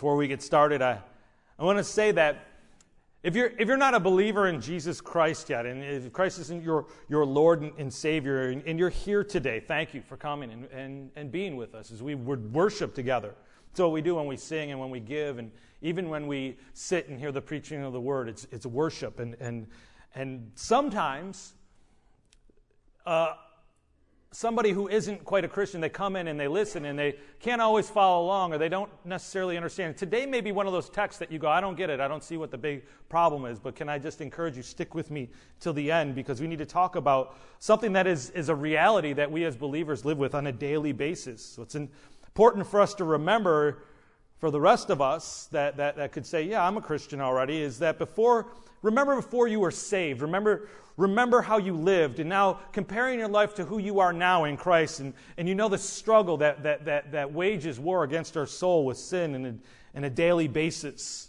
Before we get started, I want to say that if you're not a believer in Jesus Christ yet, and if Christ isn't your Lord and Savior, and you're here today, thank you for coming and being with us as we worship together. It's what we do when we sing and when we give, and even when we sit and hear the preaching of the Word. It's worship, and sometimes somebody who isn't quite a Christian, they come in and they listen and they can't always follow along, or they don't necessarily understand. Today may be one of those texts that you go, I don't get it, I don't see what the big problem is, but can I just encourage you, stick with me till the end, because we need to talk about something that is a reality that we as believers live with on a daily basis. So it's important for us to remember, for the rest of us that could say, yeah, I'm a Christian already, is that remember before you were saved. Remember how you lived, and now comparing your life to who you are now in Christ, and you know the struggle that wages war against our soul with sin on a daily basis.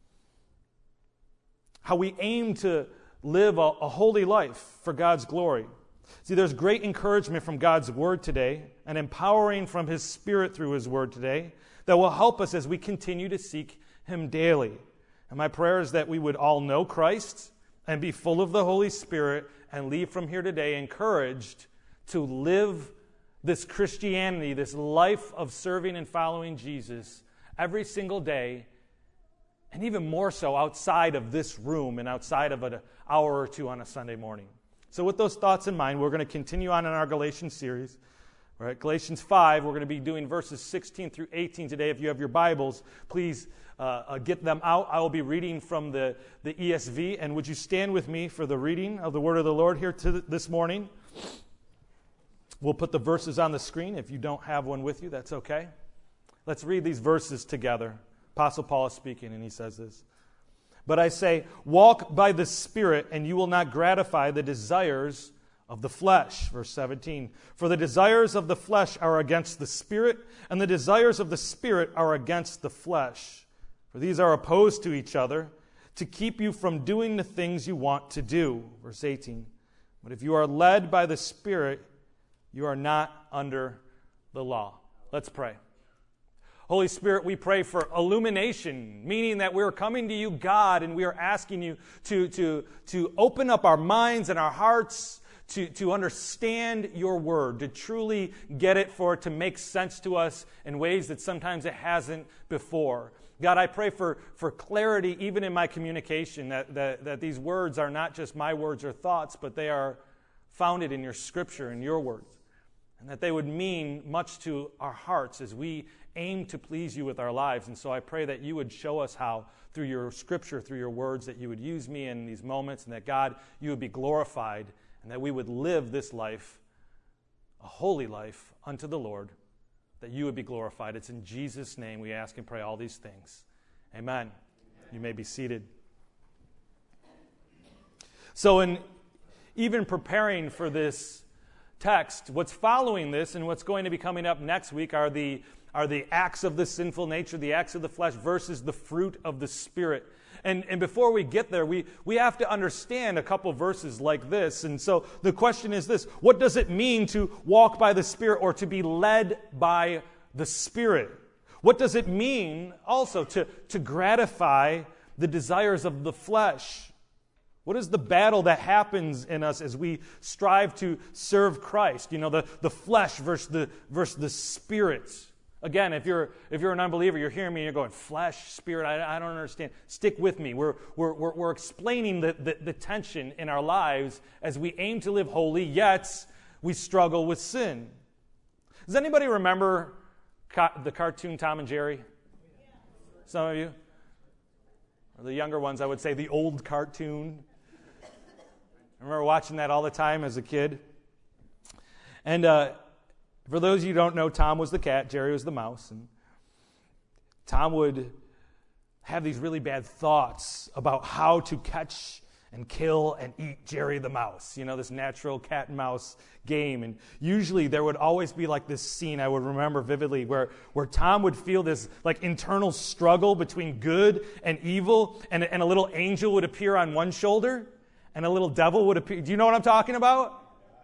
How we aim to live a holy life for God's glory. See, there's great encouragement from God's Word today, and empowering from His Spirit through His Word today, that will help us as we continue to seek Him daily. And my prayer is that we would all know Christ and be full of the Holy Spirit and leave from here today encouraged to live this Christianity, this life of serving and following Jesus every single day, and even more so outside of this room and outside of an hour or two on a Sunday morning. So with those thoughts in mind, we're going to continue on in our Galatians series. All right, Galatians 5, we're going to be doing verses 16 through 18 today. If you have your Bibles, please get them out. I will be reading from the ESV. And would you stand with me for the reading of the Word of the Lord here this morning? We'll put the verses on the screen. If you don't have one with you, that's okay. Let's read these verses together. Apostle Paul is speaking, and he says this. But I say, walk by the Spirit, and you will not gratify the desires of the flesh. Verse 17. For the desires of the flesh are against the Spirit, and the desires of the Spirit are against the flesh. For these are opposed to each other, to keep you from doing the things you want to do. Verse 18. But if you are led by the Spirit, you are not under the law. Let's pray. Holy Spirit, we pray for illumination, meaning that we're coming to you, God, and we are asking you to open up our minds and our hearts to understand your word, to truly get it, for it to make sense to us in ways that sometimes it hasn't before. God, I pray for clarity even in my communication, that these words are not just my words or thoughts, but they are founded in your scripture and your words, and that they would mean much to our hearts as we aim to please you with our lives. And so I pray that you would show us how, through your scripture, through your words, that you would use me in these moments, and that, God, you would be glorified, and that we would live this life, a holy life unto the Lord, that you would be glorified. It's in Jesus' name we ask and pray all these things. Amen. You may be seated. So in even preparing for this text, what's following this and what's going to be coming up next week are the acts of the sinful nature, the acts of the flesh versus the fruit of the Spirit. And before we get there, we have to understand a couple verses like this. And so the question is this: what does it mean to walk by the Spirit, or to be led by the Spirit? What does it mean also to gratify the desires of the flesh? What is the battle that happens in us as we strive to serve Christ? You know, the flesh versus the Spirit. Again, if you're an unbeliever, you're hearing me and you're going, flesh, spirit, I don't understand. Stick with me. We're explaining the tension in our lives as we aim to live holy, yet we struggle with sin. Does anybody remember the cartoon Tom and Jerry? Some of you? Or the younger ones, I would say the old cartoon. I remember watching that all the time as a kid. And for those of you who don't know, Tom was the cat, Jerry was the mouse. And Tom would have these really bad thoughts about how to catch and kill and eat Jerry the mouse. You know, this natural cat and mouse game. And usually there would always be like this scene I would remember vividly where Tom would feel this like internal struggle between good and evil, and a little angel would appear on one shoulder and a little devil would appear. Do you know what I'm talking about?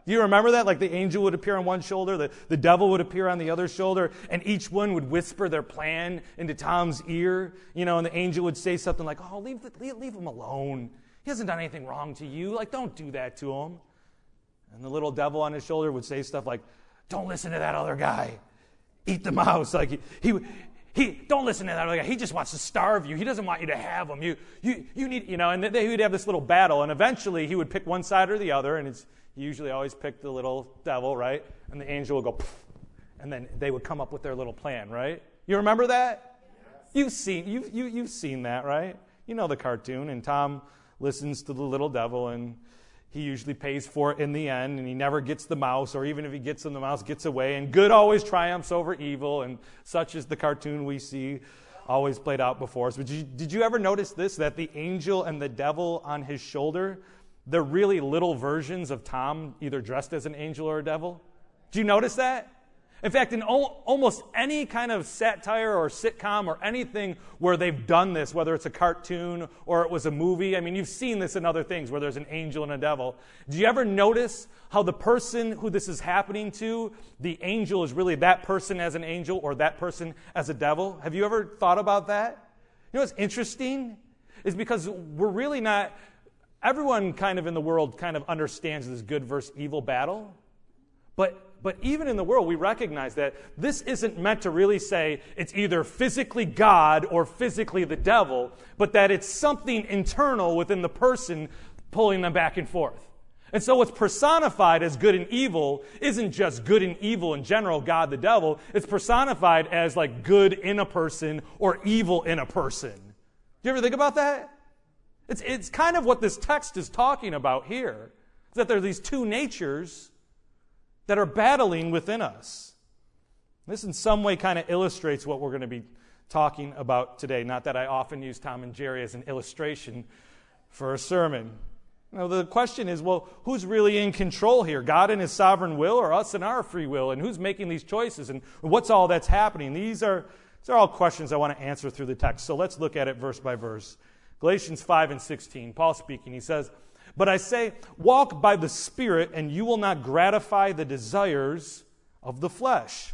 Do you remember that? Like the angel would appear on one shoulder, the devil would appear on the other shoulder, and each one would whisper their plan into Tom's ear, and the angel would say something like, oh, leave him alone. He hasn't done anything wrong to you. Like, don't do that to him. And the little devil on his shoulder would say stuff like, don't listen to that other guy. Eat the mouse. Like, he don't listen to that other guy. He just wants to starve you. He doesn't want you to have him. You need, and they would have this little battle, and eventually he would pick one side or the other, and he usually always picked the little devil, right? And the angel would go, poof, and then they would come up with their little plan, right? You remember that? Yes. You've seen that, right? You know the cartoon, and Tom listens to the little devil, and he usually pays for it in the end, and he never gets the mouse, or even if he gets him, the mouse gets away, and good always triumphs over evil, and such is the cartoon we see always played out before us. But did you ever notice this, that the angel and the devil on his shoulder, they're really little versions of Tom, either dressed as an angel or a devil? Did you notice that? In fact, in almost any kind of satire or sitcom or anything where they've done this, whether it's a cartoon or it was a movie, I mean, you've seen this in other things where there's an angel and a devil. Do you ever notice how the person who this is happening to, the angel is really that person as an angel or that person as a devil? Have you ever thought about that? You know what's interesting? Is because we're really not, everyone kind of in the world kind of understands this good versus evil battle. But even in the world, we recognize that this isn't meant to really say it's either physically God or physically the devil, but that it's something internal within the person pulling them back and forth. And so what's personified as good and evil isn't just good and evil in general, God the devil. It's personified as like good in a person or evil in a person. Do you ever think about that? It's kind of what this text is talking about here. Is that there are these two natures that are battling within us. This in some way kind of illustrates what we're going to be talking about today. Not that I often use Tom and Jerry as an illustration for a sermon. The question is, well, who's really in control here? God and his sovereign will, or us and our free will? And who's making these choices? And what's all that's happening? These are all questions I want to answer through the text. So let's look at it verse by verse. Galatians 5:16, Paul speaking, he says, but I say, walk by the Spirit, and you will not gratify the desires of the flesh.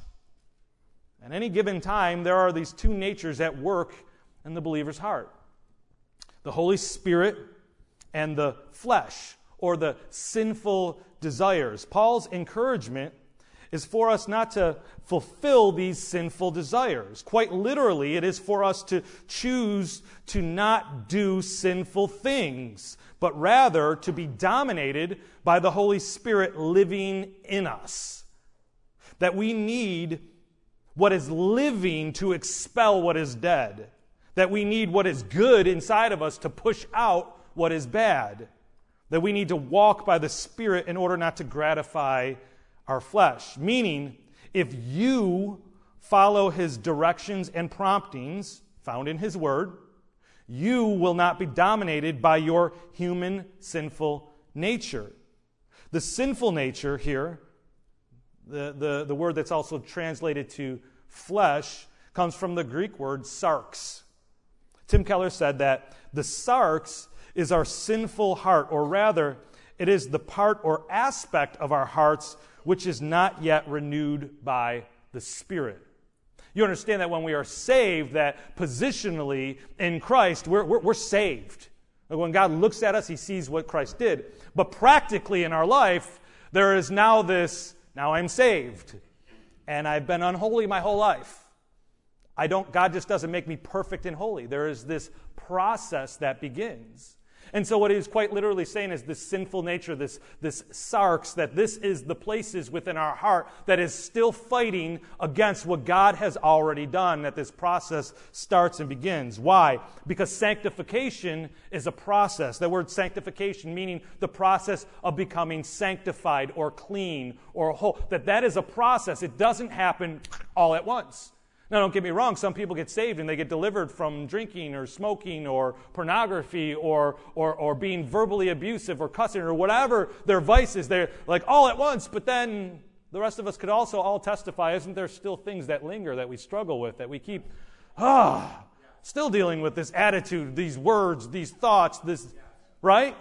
At any given time, there are these two natures at work in the believer's heart. The Holy Spirit and the flesh, or the sinful desires. Paul's encouragement is for us not to fulfill these sinful desires. Quite literally, it is for us to choose to not do sinful things, but rather to be dominated by the Holy Spirit living in us. That we need what is living to expel what is dead. That we need what is good inside of us to push out what is bad. That we need to walk by the Spirit in order not to gratify our flesh. Meaning, if you follow his directions and promptings found in his word, you will not be dominated by your human sinful nature. The sinful nature here, the word that's also translated to flesh, comes from the Greek word sarx. Tim Keller said that the sarx is our sinful heart, or rather, it is the part or aspect of our hearts which is not yet renewed by the Spirit. You understand that when we are saved, that positionally in Christ, we're saved. When God looks at us, he sees what Christ did. But practically in our life, there is now I'm saved. And I've been unholy my whole life. God just doesn't make me perfect and holy. There is this process that begins. And so what he's quite literally saying is this sinful nature, this sarx, that this is the places within our heart that is still fighting against what God has already done, that this process starts and begins. Why? Because sanctification is a process. That word sanctification meaning the process of becoming sanctified or clean or whole. That is a process. It doesn't happen all at once. Now, don't get me wrong, some people get saved and they get delivered from drinking or smoking or pornography or being verbally abusive or cussing or whatever their vice is. They're like all at once, but then the rest of us could also all testify, isn't there still things that linger that we struggle with, that we keep, still dealing with this attitude, these words, these thoughts, right?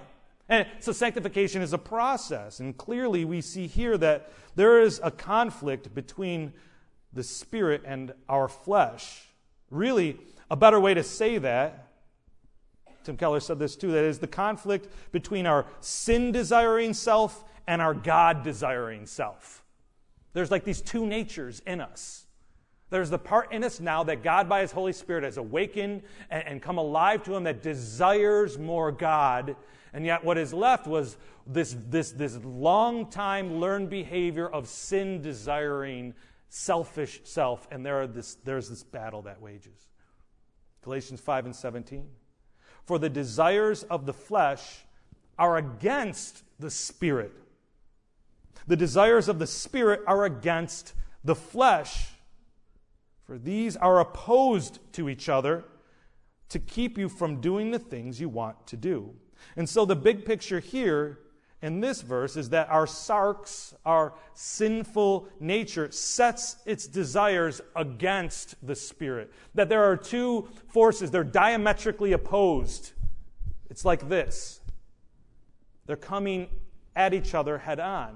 And so sanctification is a process. And clearly we see here that there is a conflict between the Spirit and our flesh. Really, a better way to say that, Tim Keller said this too, that is the conflict between our sin-desiring self and our God-desiring self. There's like these two natures in us. There's the part in us now that God by His Holy Spirit has awakened and come alive to Him that desires more God. And yet what is left was this long-time learned behavior of sin-desiring, selfish self. And there's this battle that wages. Galatians 5:17. For the desires of the flesh are against the Spirit. The desires of the Spirit are against the flesh. For these are opposed to each other to keep you from doing the things you want to do. And so the big picture here in this verse is that our sarx, our sinful nature, sets its desires against the Spirit. That there are two forces, they're diametrically opposed. It's like this. They're coming at each other head on.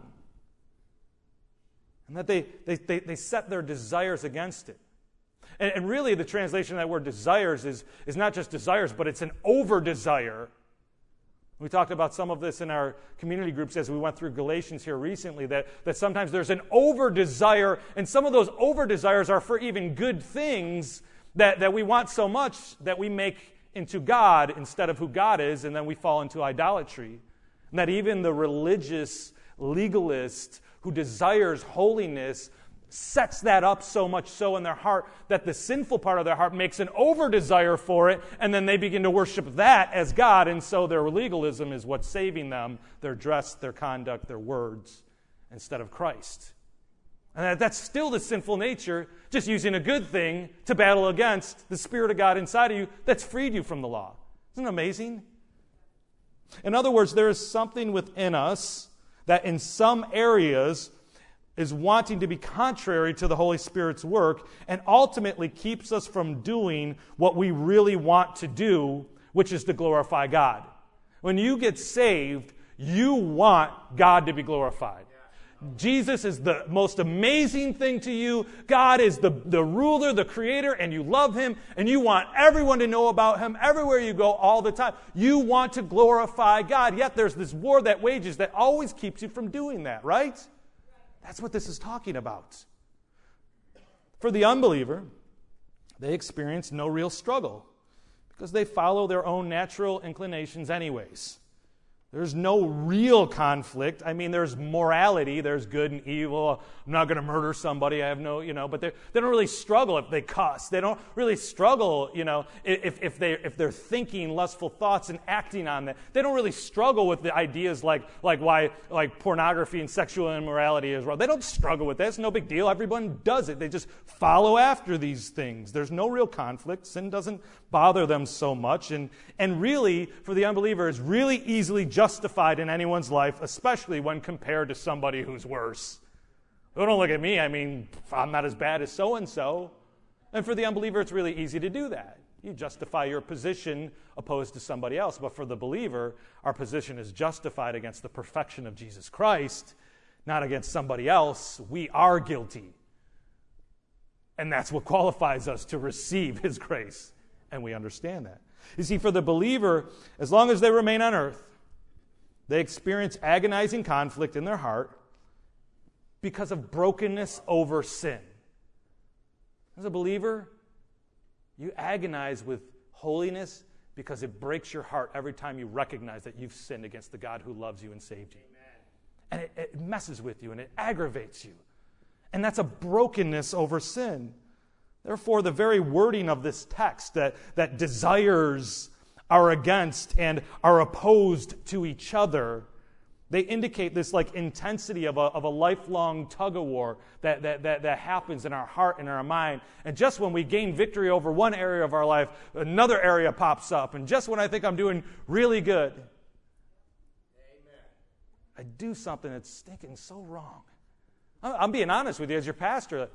And that they set their desires against it. And really the translation of that word desires is not just desires, but it's an over-desire. We talked about some of this in our community groups as we went through Galatians here recently, that sometimes there's an over-desire, and some of those over-desires are for even good things that we want so much that we make into God instead of who God is, and then we fall into idolatry. And that even the religious legalist who desires holiness sets that up so much so in their heart that the sinful part of their heart makes an over-desire for it, and then they begin to worship that as God, and so their legalism is what's saving them, their dress, their conduct, their words, instead of Christ. And that's still the sinful nature, just using a good thing to battle against the Spirit of God inside of you that's freed you from the law. Isn't it amazing? In other words, there is something within us that in some areas is wanting to be contrary to the Holy Spirit's work and ultimately keeps us from doing what we really want to do, which is to glorify God. When you get saved, you want God to be glorified. Jesus is the most amazing thing to you. God is the ruler, the creator, and you love Him, and you want everyone to know about Him everywhere you go all the time. You want to glorify God, yet there's this war that wages that always keeps you from doing that, right? That's what this is talking about. For the unbeliever, they experience no real struggle because they follow their own natural inclinations anyways. There's no real conflict. I mean, there's morality. There's good and evil. I'm not going to murder somebody. I have no, but they don't really struggle if they cuss. They don't really struggle, if they're thinking lustful thoughts and acting on that. They don't really struggle with the ideas like why pornography and sexual immorality is wrong. They don't struggle with that. It's no big deal. Everyone does it. They just follow after these things. There's no real conflict. Sin doesn't bother them so much. And really, for the unbeliever, it's really easily justified in anyone's life, especially when compared to somebody who's worse. Don't look at me. I mean, I'm not as bad as so-and-so. And for the unbeliever, it's really easy to do that. You justify your position opposed to somebody else. But for the believer, our position is justified against the perfection of Jesus Christ, not against somebody else. We are guilty. And that's what qualifies us to receive His grace. And we understand that. You see, for the believer, as long as they remain on earth, they experience agonizing conflict in their heart because of brokenness over sin. As a believer, you agonize with holiness because it breaks your heart every time you recognize that you've sinned against the God who loves you and saved you. Amen. And it messes with you and it aggravates you. And that's a brokenness over sin. Therefore, the very wording of this text that desires are against and are opposed to each other, they indicate this intensity of a lifelong tug-of-war that happens in our heart and our mind. And just when we gain victory over one area of our life, another area pops up. And just when I think I'm doing really good, Amen, I do something that's stinking so wrong. I'm being honest with you as your pastor.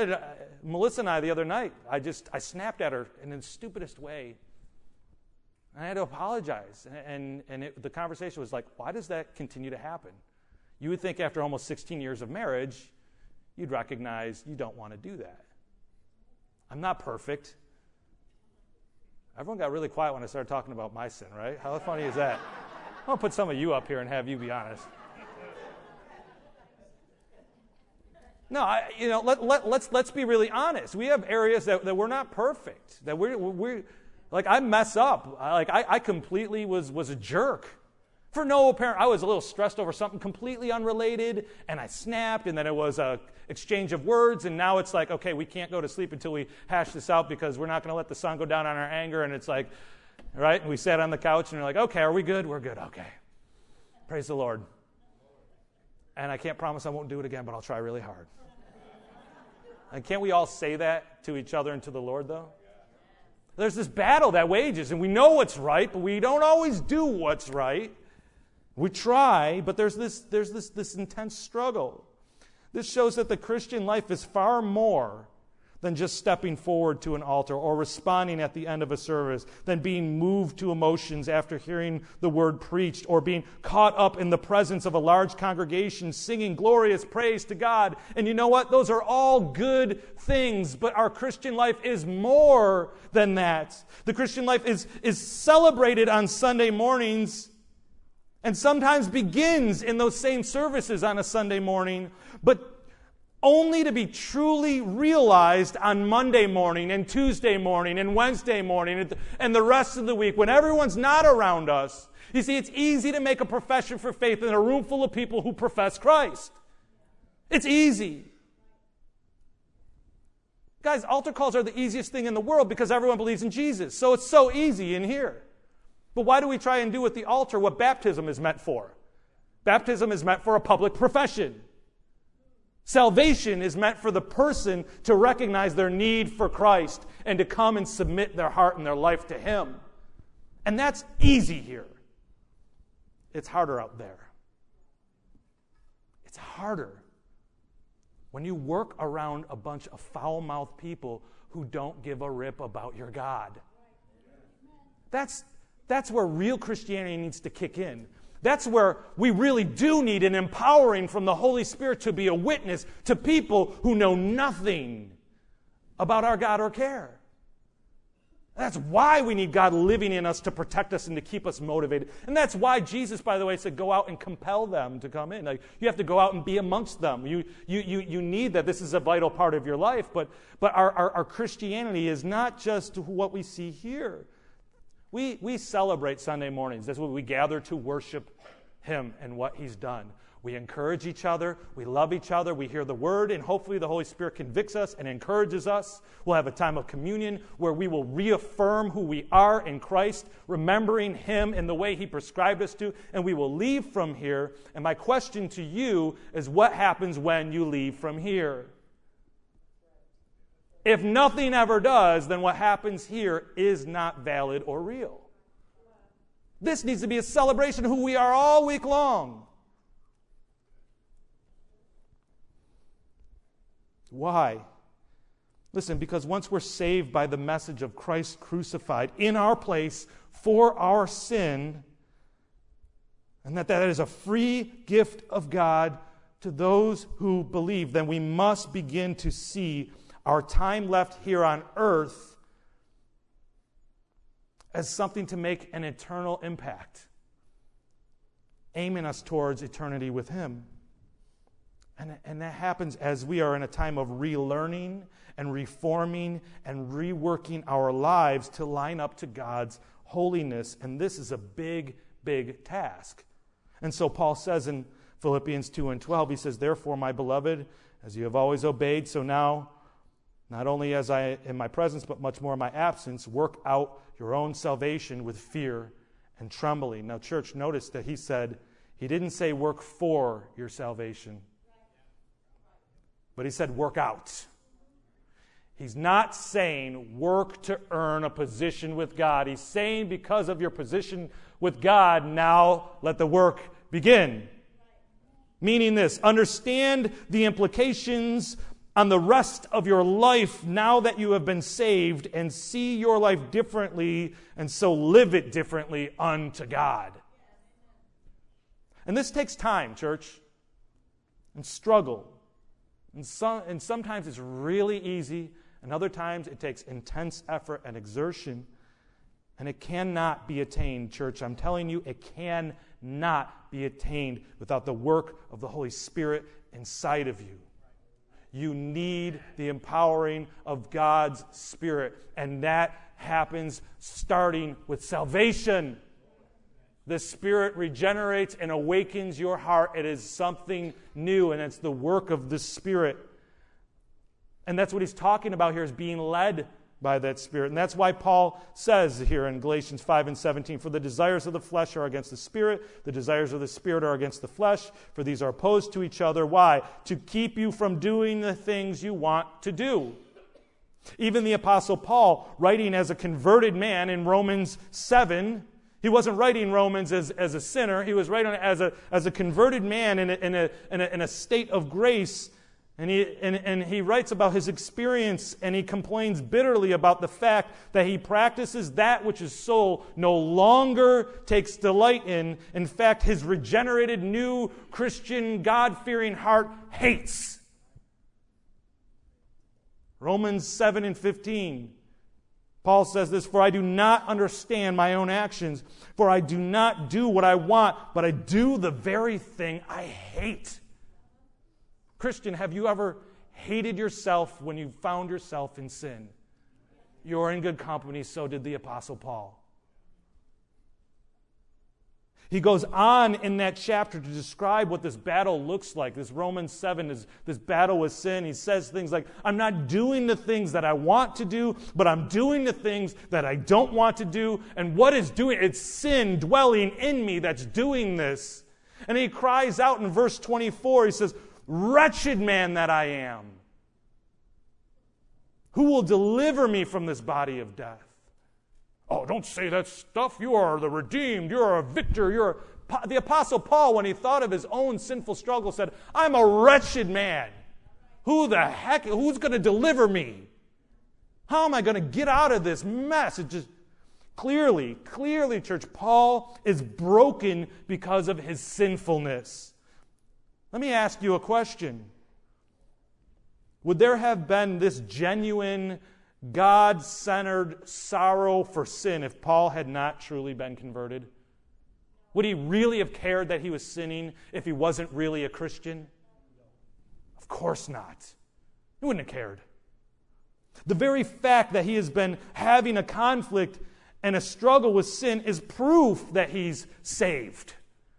Melissa and I the other night, I snapped at her in the stupidest way. And I had to apologize. And the conversation was like, why does that continue to happen? You would think after almost 16 years of marriage, you'd recognize you don't want to do that. I'm not perfect. Everyone got really quiet when I started talking about my sin, right? How funny is that? I'm going to put some of you up here and have you be honest. No, let's be really honest. We have areas that we're not perfect. That we're like, I mess up. I completely was a jerk. For no apparent, I was a little stressed over something completely unrelated, and I snapped, and then it was a exchange of words, and now it's like, okay, we can't go to sleep until we hash this out because we're not going to let the sun go down on our anger, and it's like, right? And we sat on the couch, and we're like, okay, are we good? We're good, okay. Praise the Lord. And I can't promise I won't do it again, but I'll try really hard. And can't we all say that to each other and to the Lord, though? There's this battle that wages, and we know what's right, but we don't always do what's right. We try, but there's this intense struggle. This shows that the Christian life is far more than just stepping forward to an altar or responding at the end of a service, than being moved to emotions after hearing the word preached, or being caught up in the presence of a large congregation singing glorious praise to God. And you know what? Those are all good things, but our Christian life is more than that. The Christian life is celebrated on Sunday mornings, and sometimes begins in those same services on a Sunday morning, but only to be truly realized on Monday morning and Tuesday morning and Wednesday morning and the rest of the week when everyone's not around us. You see, it's easy to make a profession for faith in a room full of people who profess Christ. It's easy. Guys, altar calls are the easiest thing in the world because everyone believes in Jesus. So it's so easy in here. But why do we try and do at the altar what baptism is meant for? Baptism is meant for a public profession. Salvation is meant for the person to recognize their need for Christ and to come and submit their heart and their life to Him. And that's easy here. It's harder out there. It's harder when you work around a bunch of foul-mouthed people who don't give a rip about your God. That's where real Christianity needs to kick in. That's where we really do need an empowering from the Holy Spirit to be a witness to people who know nothing about our God or care. That's why we need God living in us to protect us and to keep us motivated. And that's why Jesus, by the way, said go out and compel them to come in. Like, you have to go out and be amongst them. You need that. This is a vital part of your life. But our Christianity is not just what we see here. We celebrate Sunday mornings. That's what we gather to worship Him and what He's done. We encourage each other. We love each other. We hear the Word, and hopefully the Holy Spirit convicts us and encourages us. We'll have a time of communion where we will reaffirm who we are in Christ, remembering Him in the way He prescribed us to, and we will leave from here. And my question to you is, what happens when you leave from here? If nothing ever does, then what happens here is not valid or real. This needs to be a celebration of who we are all week long. Why? Listen, because once we're saved by the message of Christ crucified in our place for our sin, and that is a free gift of God to those who believe, then we must begin to see our time left here on earth as something to make an eternal impact, aiming us towards eternity with Him. And that happens as we are in a time of relearning and reforming and reworking our lives to line up to God's holiness. And this is a big, big task. And so Paul says in Philippians 2:12, he says, "Therefore, my beloved, as you have always obeyed, so now, not only as I in my presence, but much more in my absence, work out your own salvation with fear and trembling." Now, church, notice that he didn't say work for your salvation, but he said work out. He's not saying work to earn a position with God. He's saying because of your position with God, now let the work begin. Meaning this, understand the implications on the rest of your life now that you have been saved and see your life differently and so live it differently unto God. And this takes time, church, and struggle. And sometimes it's really easy, and other times it takes intense effort and exertion. And it cannot be attained, church. I'm telling you, it cannot be attained without the work of the Holy Spirit inside of you. You need the empowering of God's Spirit, and that happens starting with salvation. The Spirit regenerates and awakens your heart. It is something new, and it's the work of the Spirit. And that's what he's talking about here, is being led by that Spirit. And that's why Paul says here in Galatians 5 and 17, for the desires of the flesh are against the Spirit, the desires of the Spirit are against the flesh, for these are opposed to each other. Why? To keep you from doing the things you want to do. Even the Apostle Paul, writing as a converted man in Romans 7, he wasn't writing Romans as a sinner. He was writing as a converted man in a state of grace. And he writes about his experience, and he complains bitterly about the fact that he practices that which his soul no longer takes delight in. In fact, his regenerated, new Christian, God-fearing heart hates. Romans 7 and 15. Paul says this, for I do not understand my own actions, for I do not do what I want, but I do the very thing I hate. Christian, have you ever hated yourself when you found yourself in sin? You're in good company, so did the Apostle Paul. He goes on in that chapter to describe what this battle looks like. This Romans 7 is this battle with sin. He says things like, I'm not doing the things that I want to do, but I'm doing the things that I don't want to do. And what is doing it? It's sin dwelling in me that's doing this. And he cries out in verse 24, he says, wretched man that I am, who will deliver me from this body of death? Oh, don't say that stuff. You are the redeemed. You're a victor. The Apostle Paul, when he thought of his own sinful struggle, said, I'm a wretched man. Who's going to deliver me? How am I going to get out of this mess? It just clearly, church, Paul is broken because of his sinfulness. Let me ask you a question. Would there have been this genuine, God-centered sorrow for sin if Paul had not truly been converted? Would he really have cared that he was sinning if he wasn't really a Christian? Of course not. He wouldn't have cared. The very fact that he has been having a conflict and a struggle with sin is proof that he's saved.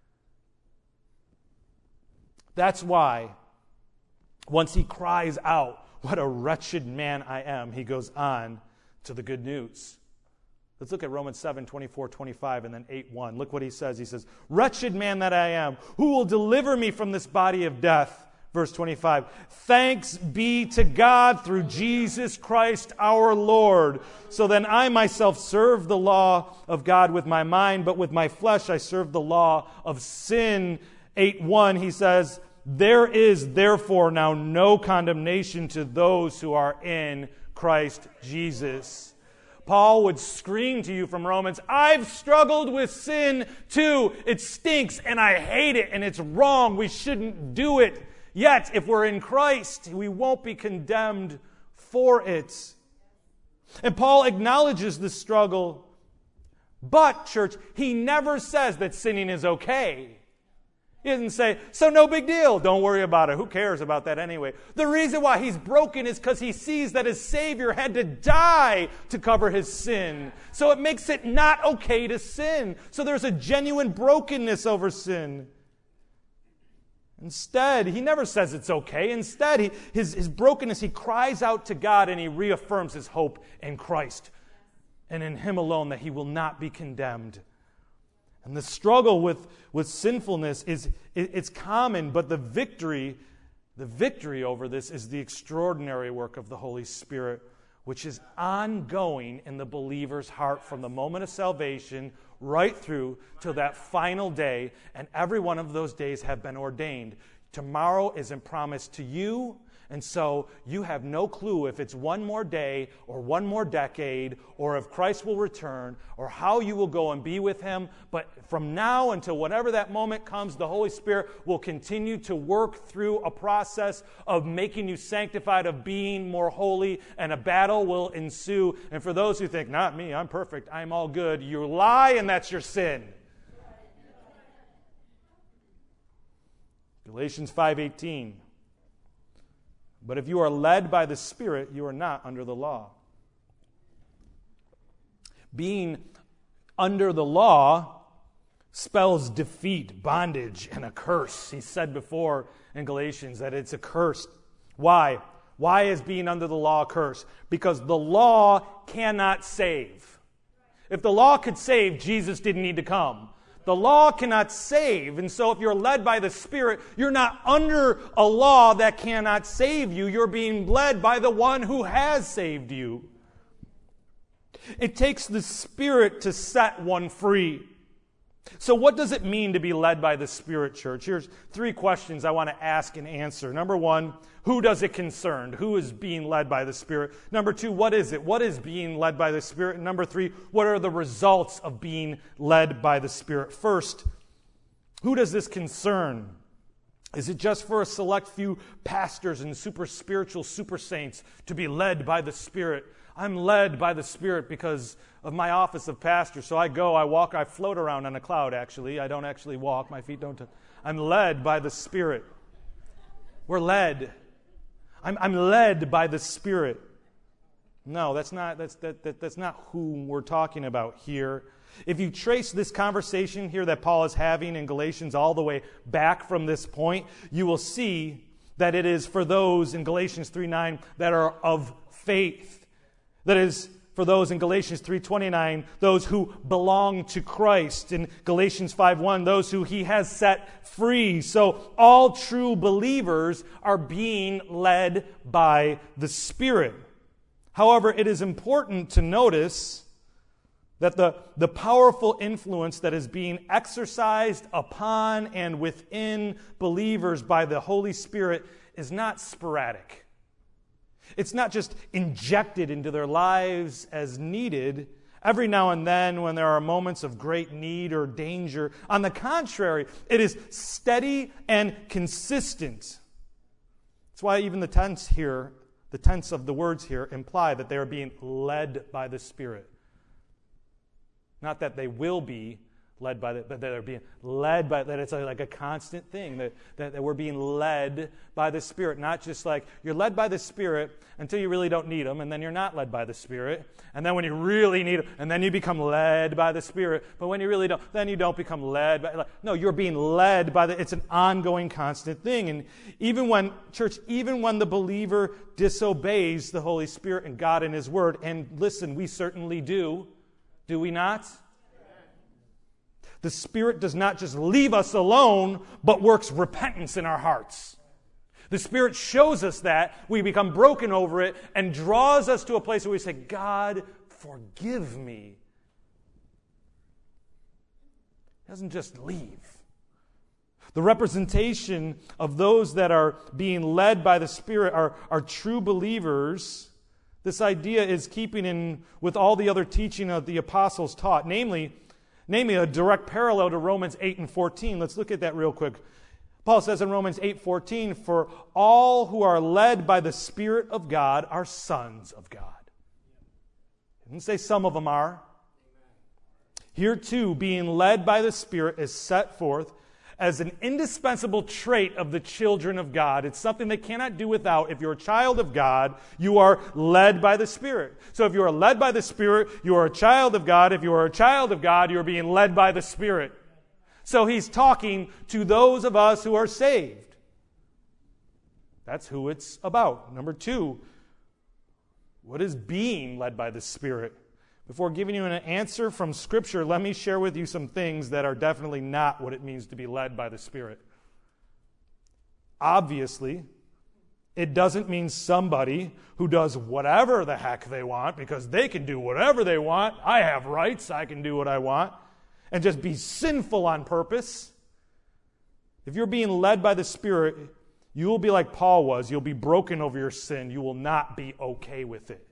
That's why, once he cries out, what a wretched man I am, he goes on to the good news. Let's look at Romans 7, 24, 25, and then 8, 1. Look what he says. He says, wretched man that I am, who will deliver me from this body of death? Verse 25, thanks be to God through Jesus Christ our Lord. So then I myself serve the law of God with my mind, but with my flesh I serve the law of sin. 8:1, he says, there is therefore now no condemnation to those who are in Christ Jesus. Paul would scream to you from Romans, I've struggled with sin too. It stinks and I hate it and it's wrong. We shouldn't do it. Yet, if we're in Christ, we won't be condemned for it. And Paul acknowledges the struggle. But, church, he never says that sinning is okay. He doesn't say, so no big deal. Don't worry about it. Who cares about that anyway? The reason why he's broken is because he sees that his Savior had to die to cover his sin. So it makes it not okay to sin. So there's a genuine brokenness over sin. Instead, he never says it's okay. Instead, his brokenness, he cries out to God and he reaffirms his hope in Christ and in Him alone that he will not be condemned. And the struggle with sinfulness it's common, but the victory over this is the extraordinary work of the Holy Spirit, which is ongoing in the believer's heart from the moment of salvation right through to that final day, and every one of those days have been ordained. Tomorrow isn't promised to you, And so you have no clue if it's one more day or one more decade or if Christ will return or how you will go and be with him. But from now until whenever that moment comes, the Holy Spirit will continue to work through a process of making you sanctified, of being more holy, and a battle will ensue. And for those who think, not me, I'm perfect, I'm all good, you lie and that's your sin. Galatians 5:18. But if you are led by the Spirit, you are not under the law. Being under the law spells defeat, bondage, and a curse. He said before in Galatians that it's a curse. Why? Why is being under the law a curse? Because the law cannot save. If the law could save, Jesus didn't need to come. The law cannot save, and so if you're led by the Spirit, you're not under a law that cannot save you. You're being led by the one who has saved you. It takes the Spirit to set one free. So what does it mean to be led by the Spirit, church? Here's 3 questions I want to ask and answer. Number 1, who does it concern? Who is being led by the Spirit? Number 2, what is it? What is being led by the Spirit? And number 3, what are the results of being led by the Spirit? First, who does this concern? Is it just for a select few pastors and super spiritual super saints to be led by the Spirit? I'm led by the Spirit because of my office of pastor. So I go, I walk, I float around on a cloud, actually. I don't actually walk. My feet don't touch. I'm led by the Spirit. We're led. I'm led by the Spirit. No, that's not who we're talking about here. If you trace this conversation here that Paul is having in Galatians all the way back from this point, you will see that it is for those in Galatians 3:9 that are of faith. That is, for those in Galatians 3:29, those who belong to Christ. In Galatians 5:1, those who he has set free. So all true believers are being led by the Spirit. However, it is important to notice that the powerful influence that is being exercised upon and within believers by the Holy Spirit is not sporadic. It's not just injected into their lives as needed every now and then when there are moments of great need or danger. On the contrary, it is steady and consistent. That's why even the tense of the words here imply that they are being led by the Spirit. Not that they will be led by but that they're being led by, that it's like a constant thing, that we're being led by the Spirit. Not just like you're led by the Spirit until you really don't need Him, and then you're not led by the Spirit. And then when you really need Him, and then you become led by the Spirit. But when you really don't, then you don't become led by. No, you're being led by it's an ongoing, constant thing. And even when the believer disobeys the Holy Spirit and God and His Word, and listen, we certainly do we not? The Spirit does not just leave us alone, but works repentance in our hearts. The Spirit shows us that, we become broken over it, and draws us to a place where we say, God, forgive me. He doesn't just leave. The representation of those that are being led by the Spirit are true believers. This idea is keeping in with all the other teaching of the apostles taught, namely a direct parallel to Romans 8 and 14. Let's look at that real quick. Paul says in Romans 8:14, for all who are led by the Spirit of God are sons of God. He didn't say some of them are. Here too, being led by the Spirit is set forth as an indispensable trait of the children of God. It's something they cannot do without. If you're a child of God, you are led by the Spirit. So if you are led by the Spirit, you are a child of God. If you are a child of God, you are being led by the Spirit. So he's talking to those of us who are saved. That's who it's about. Number 2, what is being led by the Spirit? Before giving you an answer from Scripture, let me share with you some things that are definitely not what it means to be led by the Spirit. Obviously, it doesn't mean somebody who does whatever the heck they want because they can do whatever they want. I have rights, I can do what I want, and just be sinful on purpose. If you're being led by the Spirit, You will be like Paul was. You'll be broken over your sin. You will not be okay with it.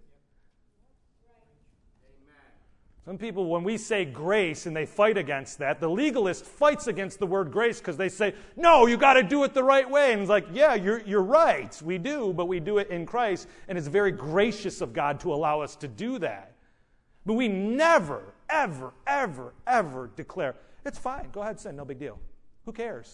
Some people, when we say grace and they fight against that, the legalist fights against the word grace because they say, no, you got to do it the right way. And it's like, yeah, you're right. We do, but we do it in Christ. And it's very gracious of God to allow us to do that. But we never, ever, ever, ever declare, it's fine. Go ahead, sin. No big deal. Who cares?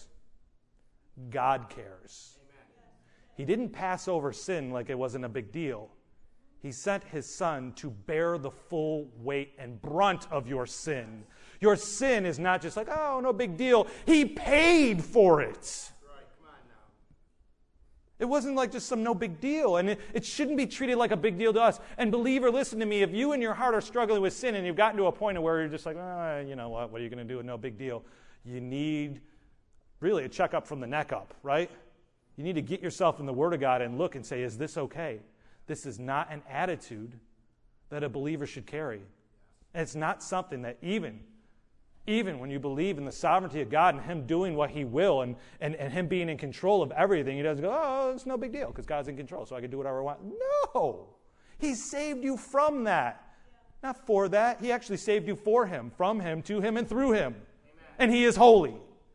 God cares. He didn't pass over sin like it wasn't a big deal. He sent his son to bear the full weight and brunt of your sin. Your sin is not just like, oh, no big deal. He paid for it. Right, come on now. It wasn't like just some no big deal. And it shouldn't be treated like a big deal to us. And believer, listen to me. If you in your heart are struggling with sin and you've gotten to a point where you're just like, oh, you know what are you going to do with no big deal? You need really a checkup from the neck up, right? You need to get yourself in the Word of God and look and say, is this okay? This is not an attitude that a believer should carry. And it's not something that even when you believe in the sovereignty of God and Him doing what He will and Him being in control of everything, He doesn't go, oh, it's no big deal because God's in control, so I can do whatever I want. No! He saved you from that. Not for that. He actually saved you for Him, from Him, to Him, and through Him. Amen. And He is holy.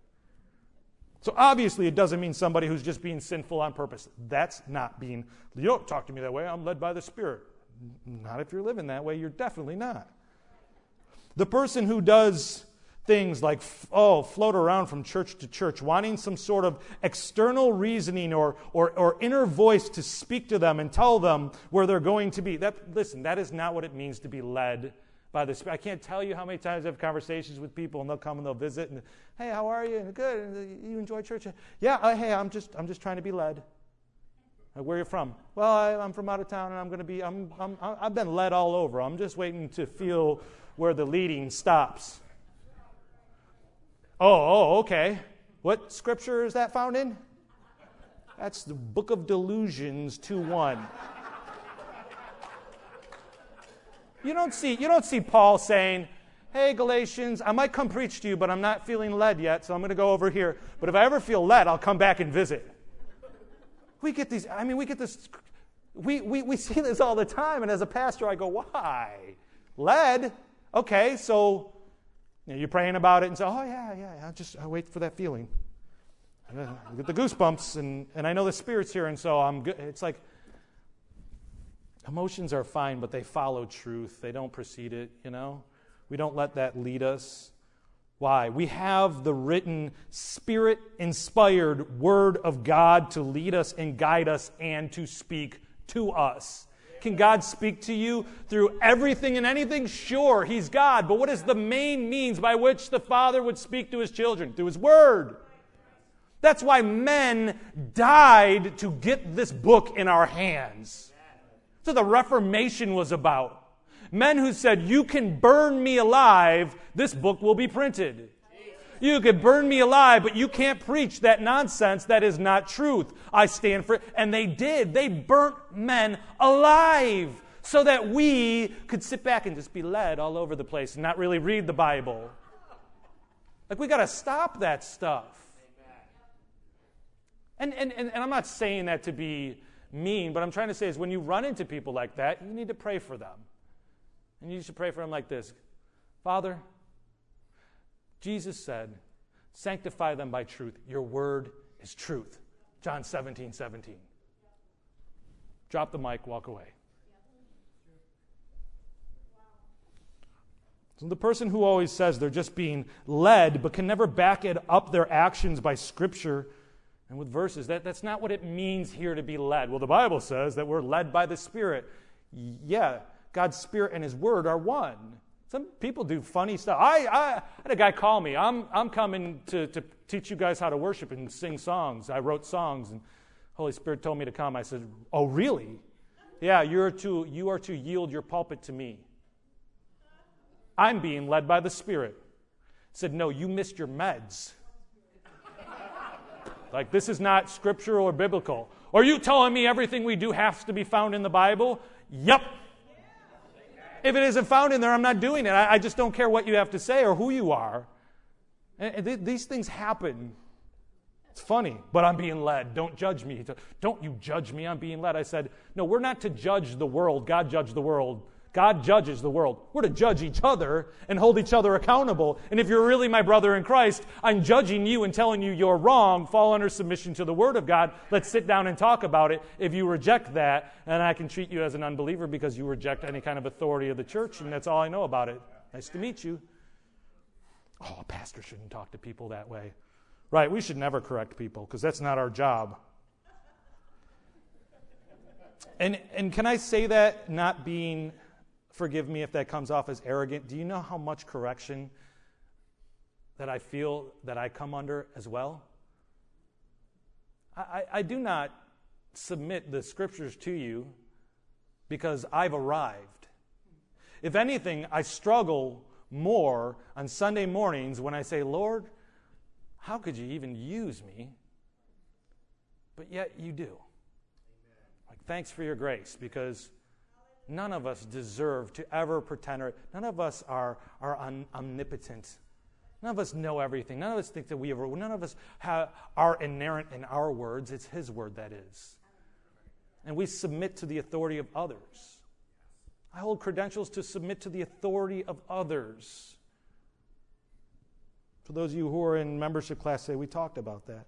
So obviously it doesn't mean somebody who's just being sinful on purpose. That's not being, you don't talk to me that way, I'm led by the Spirit. Not if you're living that way, you're definitely not. The person who does things like, float around from church to church, wanting some sort of external reasoning or inner voice to speak to them and tell them where they're going to be. That is not what it means to be led by the Spirit. I can't tell you how many times I have conversations with people and they'll come and they'll visit and, hey, how are you? Good. You enjoy church? Yeah. Hey, I'm just trying to be led. Where are you from? Well, I'm from out of town and I'm going to be. I've been led all over. I'm just waiting to feel where the leading stops. Oh, okay. What scripture is that found in? That's the Book of Delusions 2:1. You don't see Paul saying, hey, Galatians, I might come preach to you, but I'm not feeling led yet, so I'm going to go over here. But if I ever feel led, I'll come back and visit. We get this, we see this all the time, and as a pastor, I go, why? Led? Okay, so you're praying about it and say, oh, yeah, I'll wait for that feeling. I get the goosebumps, and I know the Spirit's here, and so I'm good. It's like, emotions are fine, but they follow truth. They don't precede it, We don't let that lead us. Why? We have the written, Spirit-inspired Word of God to lead us and guide us and to speak to us. Can God speak to you through everything and anything? Sure, He's God. But what is the main means by which the Father would speak to His children? Through His Word. That's why men died to get this book in our hands. So the Reformation was about. Men who said, you can burn me alive, this book will be printed. You could burn me alive, but you can't preach that nonsense that is not truth. I stand for it. And they did. They burnt men alive so that we could sit back and just be led all over the place and not really read the Bible. Like, we got to stop that stuff. And I'm not saying that to be mean, but I'm trying to say is when you run into people like that, you need to pray for them. And you should pray for them like this. Father, Jesus said, sanctify them by truth. Your word is truth. John 17:17. Drop the mic, walk away. So the person who always says they're just being led but can never back it up their actions by Scripture and with verses, that's not what it means here to be led. Well, the Bible says that we're led by the Spirit. Yeah, God's Spirit and His Word are one. Some people do funny stuff. I had a guy call me. I'm coming to teach you guys how to worship and sing songs. I wrote songs, and Holy Spirit told me to come. I said, oh, really? Yeah, you are to yield your pulpit to me. I'm being led by the Spirit. I said, no, you missed your meds. Like, this is not scriptural or biblical. Are you telling me everything we do has to be found in the Bible? Yep. If it isn't found in there, I'm not doing it. I just don't care what you have to say or who you are. And these things happen. It's funny, but I'm being led. Don't judge me. Don't you judge me. I'm being led. I said, no, we're not to judge the world. God judged the world. God judges the world. We're to judge each other and hold each other accountable. And if you're really my brother in Christ, I'm judging you and telling you you're wrong. Fall under submission to the Word of God. Let's sit down and talk about it. If you reject that, and I can treat you as an unbeliever because you reject any kind of authority of the church, and that's all I know about it. Nice to meet you. Oh, a pastor shouldn't talk to people that way. Right, we should never correct people because that's not our job. And can I say that not being... Forgive me if that comes off as arrogant. Do you know how much correction that I feel that I come under as well? I do not submit the scriptures to you because I've arrived. If anything, I struggle more on Sunday mornings when I say, Lord, how could you even use me? But yet you do. Like, thanks for your grace, because none of us deserve to ever pretend, or none of us are omnipotent. None of us know everything. None of us think that none of us are inerrant in our words. It's His word that is. And we submit to the authority of others. I hold credentials to submit to the authority of others. For those of you who are in membership class today, we talked about that.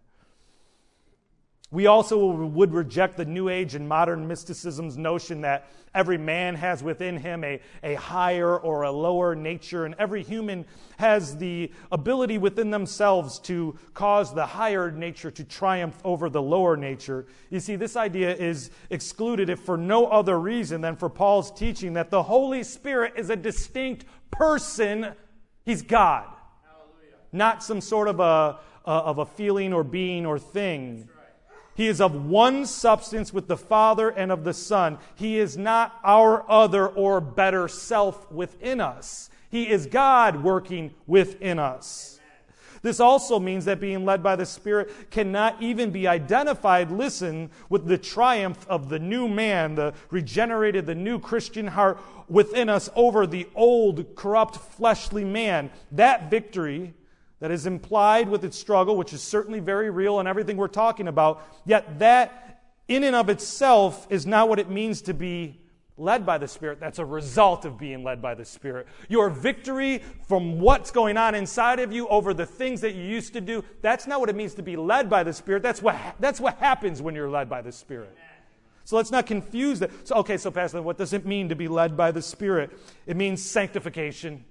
We also would reject the New Age and modern mysticism's notion that every man has within him a higher or a lower nature, and every human has the ability within themselves to cause the higher nature to triumph over the lower nature. You see, this idea is excluded if for no other reason than for Paul's teaching that the Holy Spirit is a distinct person. He's God. Hallelujah. Not some sort of a feeling or being or thing. He is of one substance with the Father and of the Son. He is not our other or better self within us. He is God working within us. This also means that being led by the Spirit cannot even be identified, listen, with the triumph of the new man, the regenerated, the new Christian heart within us over the old, corrupt, fleshly man. That victory that is implied with its struggle, which is certainly very real and everything we're talking about, yet that in and of itself is not what it means to be led by the Spirit. That's a result of being led by the Spirit. Your victory from what's going on inside of you over the things that you used to do, that's not what it means to be led by the Spirit. That's what happens when you're led by the Spirit. So let's not confuse that. So Pastor, what does it mean to be led by the Spirit? It means sanctification.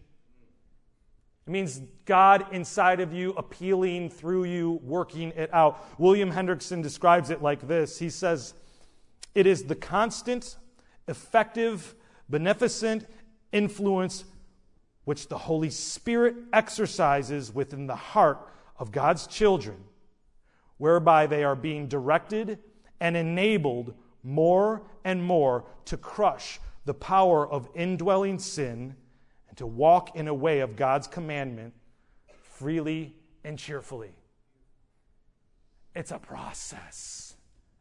It means God inside of you, appealing through you, working it out. William Hendrickson describes it like this. He says, it is the constant, effective, beneficent influence which the Holy Spirit exercises within the heart of God's children, whereby they are being directed and enabled more and more to crush the power of indwelling sin and to walk in a way of God's commandment freely and cheerfully. It's a process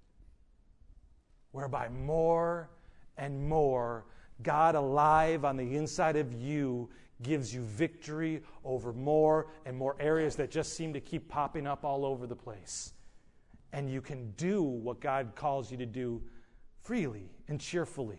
whereby more and more God alive on the inside of you gives you victory over more and more areas that just seem to keep popping up all over the place. And you can do what God calls you to do freely and cheerfully.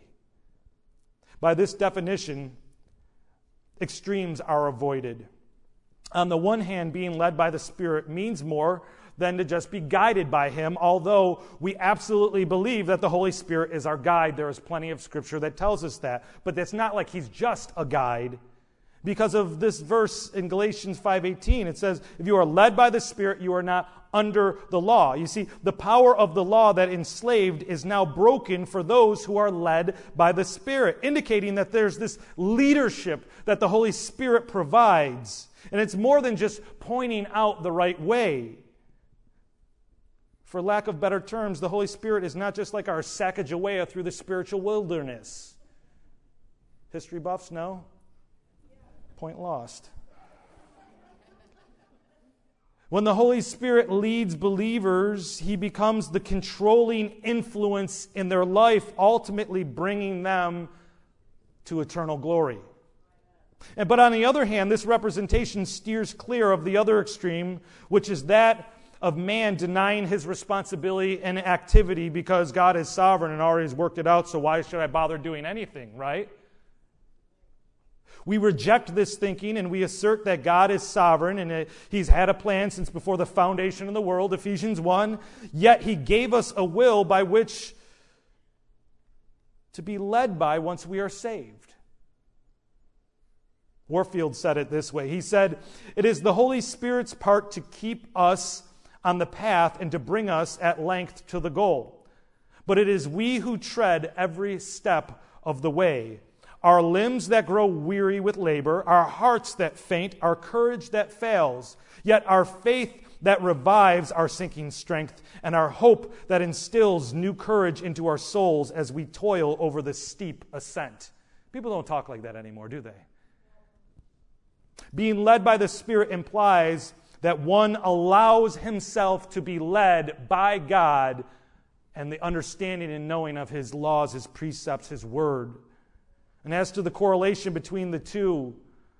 By this definition, extremes are avoided. On the one hand, being led by the Spirit means more than to just be guided by Him, although we absolutely believe that the Holy Spirit is our guide. There is plenty of Scripture that tells us that. But it's not like He's just a guide. Because of this verse in Galatians 5:18, it says, if you are led by the Spirit, you are not under the law. You see, the power of the law that enslaved is now broken for those who are led by the Spirit, indicating that there's this leadership that the Holy Spirit provides. And it's more than just pointing out the right way. For lack of better terms, the Holy Spirit is not just like our Sacagawea through the spiritual wilderness. History buffs, no? Point lost. When the Holy Spirit leads believers, He becomes the controlling influence in their life, ultimately bringing them to eternal glory. But on the other hand, this representation steers clear of the other extreme, which is that of man denying his responsibility and activity because God is sovereign and already has worked it out, so why should I bother doing anything, right? We reject this thinking and we assert that God is sovereign and He's had a plan since before the foundation of the world, Ephesians 1, yet He gave us a will by which to be led by once we are saved. Warfield said it this way. He said, "It is the Holy Spirit's part to keep us on the path and to bring us at length to the goal. But it is we who tread every step of the way. Our limbs that grow weary with labor, our hearts that faint, our courage that fails, yet our faith that revives our sinking strength, and our hope that instills new courage into our souls as we toil over the steep ascent." People don't talk like that anymore, do they? Being led by the Spirit implies that one allows himself to be led by God and the understanding and knowing of His laws, His precepts, His word. And as to the correlation between the two,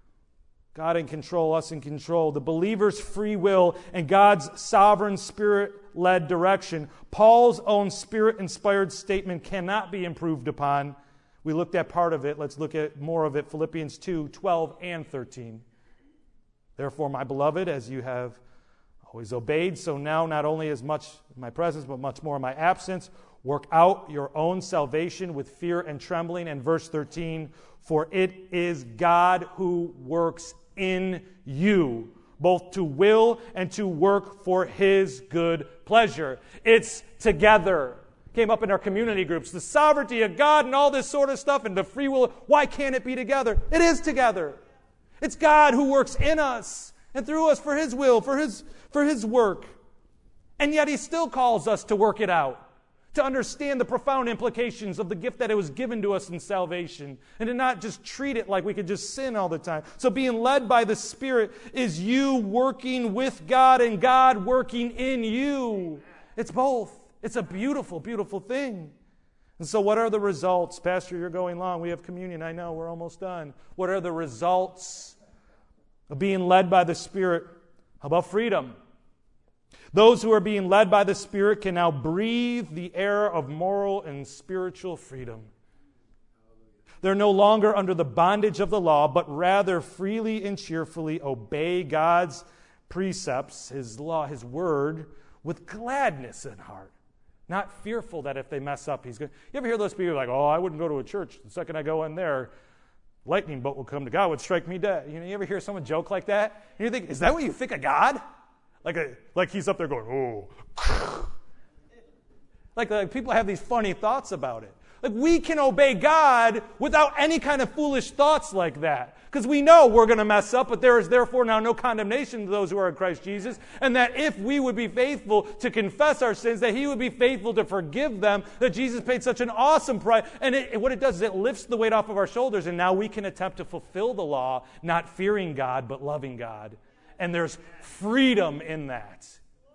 God in control, us in control, the believer's free will and God's sovereign Spirit-led direction, Paul's own Spirit-inspired statement cannot be improved upon. We looked at part of it. Let's look at more of it. Philippians 2, 12 and 13. "Therefore, my beloved, as you have always obeyed, so now not only as much in my presence, but much more in my absence, work out your own salvation with fear and trembling." And verse 13, "For it is God who works in you, both to will and to work for His good pleasure." It's together. Came up in our community groups. The sovereignty of God and all this sort of stuff and the free will. Why can't it be together? It is together. It's God who works in us and through us for His will, for His work. And yet He still calls us to work it out, to understand the profound implications of the gift that it was given to us in salvation, and to not just treat it like we could just sin all the time. So being led by the Spirit is you working with God and God working in you. It's both. It's a beautiful, beautiful thing. And so what are the results? Pastor, you're going long. We have communion. I know, we're almost done. What are the results of being led by the Spirit? How about freedom? Those who are being led by the Spirit can now breathe the air of moral and spiritual freedom. They're no longer under the bondage of the law, but rather freely and cheerfully obey God's precepts, His law, His word, with gladness in heart. Not fearful that if they mess up, He's going to... You ever hear those people like, "Oh, I wouldn't go to a church. The second I go in there, lightning bolt will come to God, would strike me dead." You ever hear someone joke like that? And you think, is that what you think of God? Like He's up there going, "Oh." Like people have these funny thoughts about it. Like we can obey God without any kind of foolish thoughts like that. Because we know we're going to mess up, but there is therefore now no condemnation to those who are in Christ Jesus. And that if we would be faithful to confess our sins, that He would be faithful to forgive them, that Jesus paid such an awesome price. And what it does is it lifts the weight off of our shoulders, and now we can attempt to fulfill the law, not fearing God, but loving God. And there's freedom in that.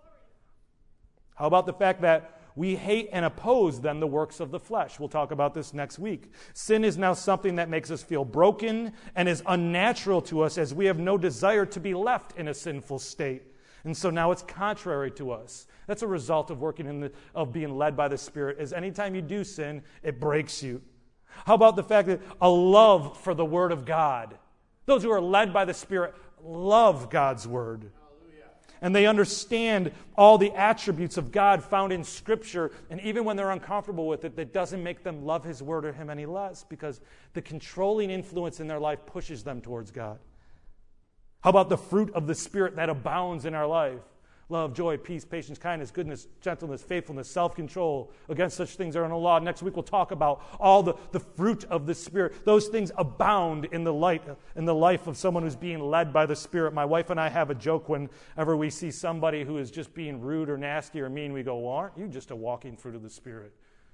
How about the fact that we hate and oppose then the works of the flesh? We'll talk about this next week. Sin is now something that makes us feel broken and is unnatural to us, as we have no desire to be left in a sinful state. And so now it's contrary to us. That's a result of of being led by the Spirit, is anytime you do sin, it breaks you. How about the fact that a love for the Word of God? Those who are led by the Spirit love God's Word. And they understand all the attributes of God found in Scripture. And even when they're uncomfortable with it, that doesn't make them love His Word or Him any less, because the controlling influence in their life pushes them towards God. How about the fruit of the Spirit that abounds in our life? Love, joy, peace, patience, kindness, goodness, gentleness, faithfulness, self-control. Against such things there are no law. Next week we'll talk about all the fruit of the Spirit. Those things abound in the life of someone who's being led by the Spirit. My wife and I have a joke whenever we see somebody who is just being rude or nasty or mean. We go, "Well, aren't you just a walking fruit of the Spirit?"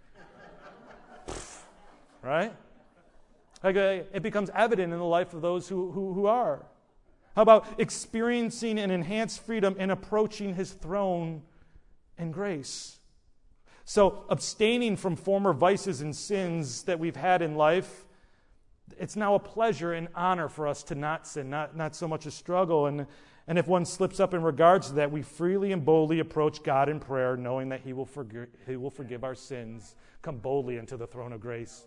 Right? It becomes evident in the life of those who are. How about experiencing an enhanced freedom in approaching His throne in grace? So abstaining from former vices and sins that we've had in life It's now a pleasure and honor for us to not sin, not so much a struggle. And if one slips up in regards to that, we freely and boldly approach God in prayer, knowing that He will forgive our sins, come boldly into the throne of grace.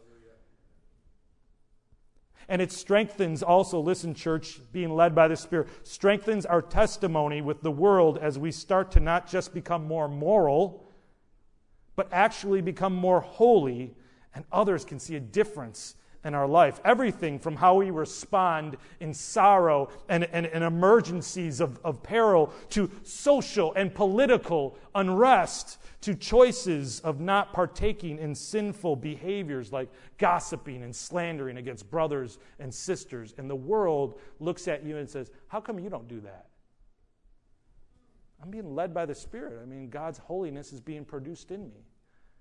And it strengthens also, listen, church, being led by the Spirit, strengthens our testimony with the world as we start to not just become more moral, but actually become more holy, and others can see a difference in our life. Everything from how we respond in sorrow and emergencies of peril, to social and political unrest, to choices of not partaking in sinful behaviors like gossiping and slandering against brothers and sisters. And the world looks at you and says, how come you don't do that? I'm being led by the Spirit. I mean, God's holiness is being produced in me.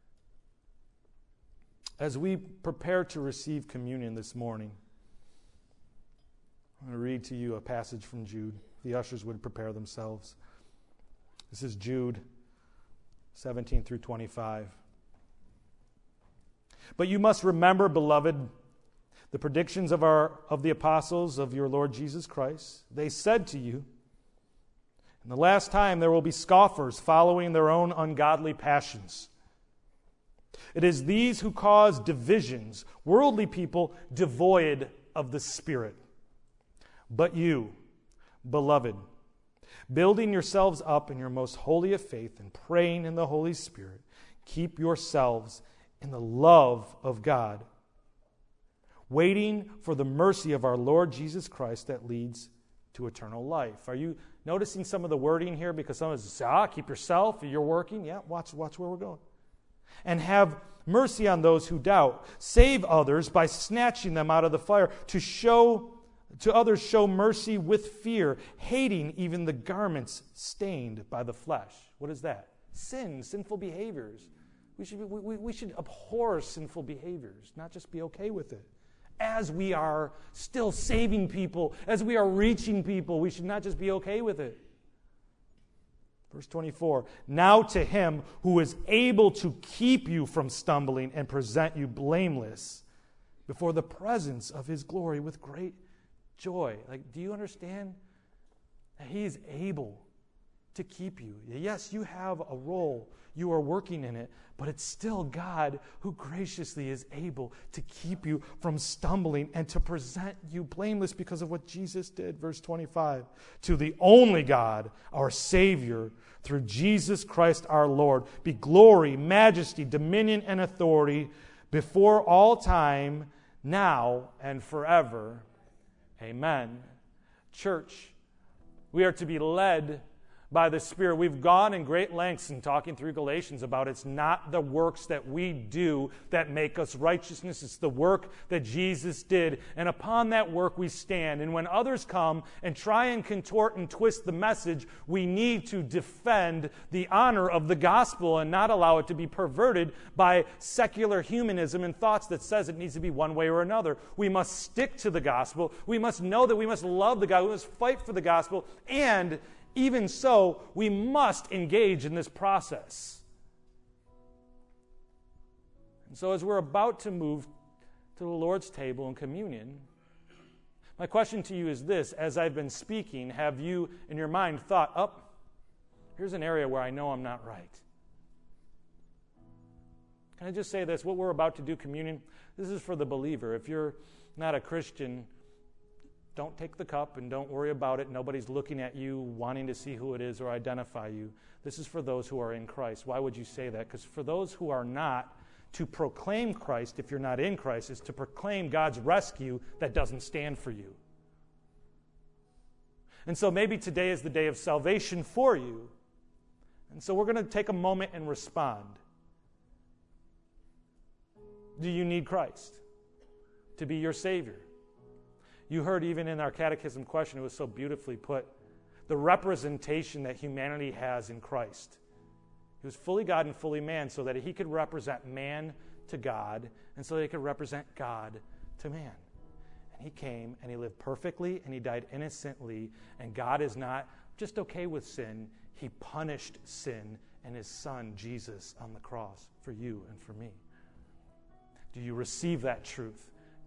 As we prepare to receive communion this morning, I'm going to read to you a passage from Jude. The ushers would prepare themselves. This is Jude 17 through 25. But you must remember, beloved, the predictions of the apostles of your Lord Jesus Christ. They said to you, in the last time there will be scoffers following their own ungodly passions. It is these who cause divisions, worldly people devoid of the Spirit. But you, beloved, building yourselves up in your most holy of faith and praying in the Holy Spirit, keep yourselves in the love of God, waiting for the mercy of our Lord Jesus Christ that leads to eternal life. Are you noticing some of the wording here? Because some of us say, keep yourself, you're working. Yeah, watch where we're going. And have mercy on those who doubt. Save others by snatching them out of the fire. To others show mercy with fear, hating even the garments stained by the flesh. What is that? Sin, sinful behaviors. We should abhor sinful behaviors, not just be okay with it. As we are still saving people, as we are reaching people, we should not just be okay with it. Verse 24, now to Him who is able to keep you from stumbling and present you blameless before the presence of His glory with great joy. Do you understand? He is able to keep you. Yes, you have a role. You are working in it, but it's still God who graciously is able to keep you from stumbling and to present you blameless because of what Jesus did. Verse 25, to the only God, our Savior, through Jesus Christ our Lord, be glory, majesty, dominion, and authority before all time, now and forever. Amen. Church, we are to be led by the Spirit. We've gone in great lengths in talking through Galatians about it's not the works that we do that make us righteousness. It's the work that Jesus did. And upon that work we stand. And when others come and try and contort and twist the message, we need to defend the honor of the gospel and not allow it to be perverted by secular humanism and thoughts that says it needs to be one way or another. We must stick to the gospel. We must know that we must love the gospel. We must fight for the gospel. And even so, we must engage in this process. And so as we're about to move to the Lord's table and communion, my question to you is this. As I've been speaking, have you in your mind thought, here's an area where I know I'm not right? Can I just say this? What we're about to do, communion, this is for the believer. If you're not a Christian, don't take the cup and don't worry about it. Nobody's looking at you wanting to see who it is or identify you. This is for those who are in Christ. Why would you say that? Because for those who are not, to proclaim Christ, if you're not in Christ, is to proclaim God's rescue that doesn't stand for you. And so maybe today is the day of salvation for you. And so we're going to take a moment and respond. Do you need Christ to be your Savior? You heard even in our catechism question, it was so beautifully put, the representation that humanity has in Christ. He was fully God and fully man so that He could represent man to God and so that He could represent God to man. And He came and He lived perfectly and He died innocently, and God is not just okay with sin. He punished sin and His Son, Jesus, on the cross for you and for me. Do you receive that truth?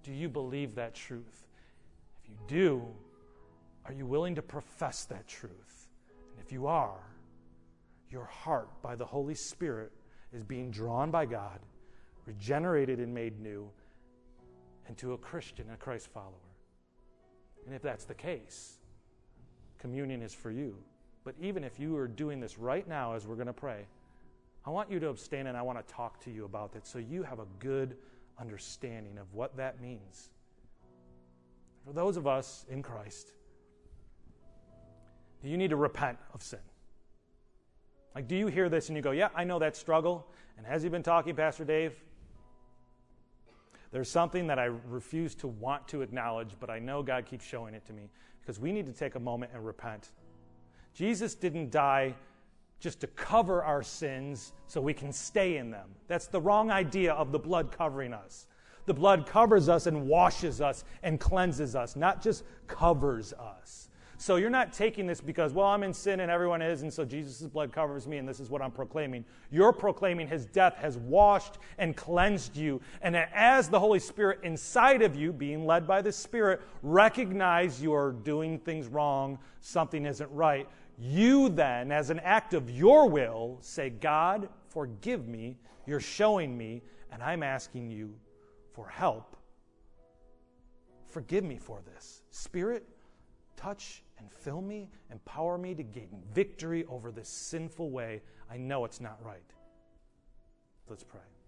Do you believe that truth? If you do, are you willing to profess that truth? And if you are, your heart by the Holy Spirit is being drawn by God, regenerated and made new, into a Christian, a Christ follower. And if that's the case, communion is for you. But even if you are doing this right now as we're going to pray, I want you to abstain and I want to talk to you about that so you have a good understanding of what that means. For those of us in Christ, do you need to repent of sin? Like, do you hear this and you go, yeah, I know that struggle. And has he been talking, Pastor Dave? There's something that I refuse to want to acknowledge, but I know God keeps showing it to me because we need to take a moment and repent. Jesus didn't die just to cover our sins so we can stay in them. That's the wrong idea of the blood covering us. The blood covers us and washes us and cleanses us, not just covers us. So you're not taking this because, well, I'm in sin and everyone is, and so Jesus' blood covers me and this is what I'm proclaiming. You're proclaiming his death has washed and cleansed you. And as the Holy Spirit inside of you, being led by the Spirit, recognize you are doing things wrong, something isn't right. You then, as an act of your will, say, God, forgive me. You're showing me, and I'm asking you for help. Forgive me for this. Spirit, touch and fill me, empower me to gain victory over this sinful way. I know it's not right. Let's pray.